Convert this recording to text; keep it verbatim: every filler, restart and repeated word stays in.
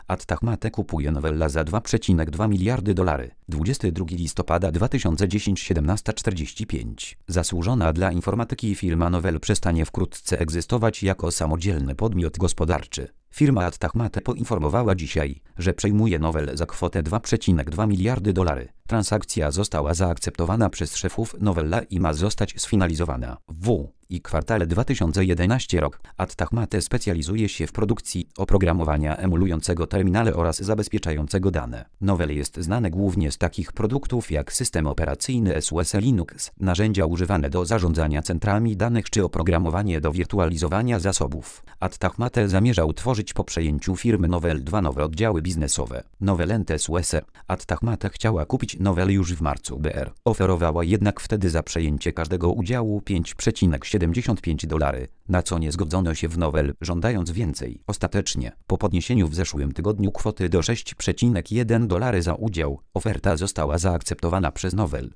At-Tahmate kupuje Novella za dwa przecinek dwa miliardy dolarów. dwudziestego drugiego listopada dwa tysiące dziesiątego siedemnaście czterdzieści pięć. Zasłużona dla informatyki firma Novell przestanie wkrótce egzystować jako samodzielny podmiot gospodarczy. Firma At-Tahmate poinformowała dzisiaj, że przejmuje Novell za kwotę dwa przecinek dwa miliardy dolarów. Transakcja została zaakceptowana przez szefów Novella i ma zostać sfinalizowana w i kwartale dwa tysiące jedenastego rok. At-Tahmate specjalizuje się w produkcji oprogramowania emulującego terminale oraz zabezpieczającego dane. Novell jest znane głównie z takich produktów jak system operacyjny S U S E Linux, narzędzia używane do zarządzania centrami danych czy oprogramowanie do wirtualizowania zasobów. At-Tahmate zamierza utworzyć po przejęciu firmy Novell dwa nowe oddziały biznesowe. Novell S U S E. At-Tahmate chciała kupić Novell już w marcu B R. Oferowała jednak wtedy za przejęcie każdego udziału pięć przecinek siedemdziesiąt pięć dolarów, na co nie zgodzono się w Novell, żądając więcej. Ostatecznie, po podniesieniu w zeszłym tygodniu kwoty do sześć przecinek jeden dolara za udział, oferta została zaakceptowana przez Novell.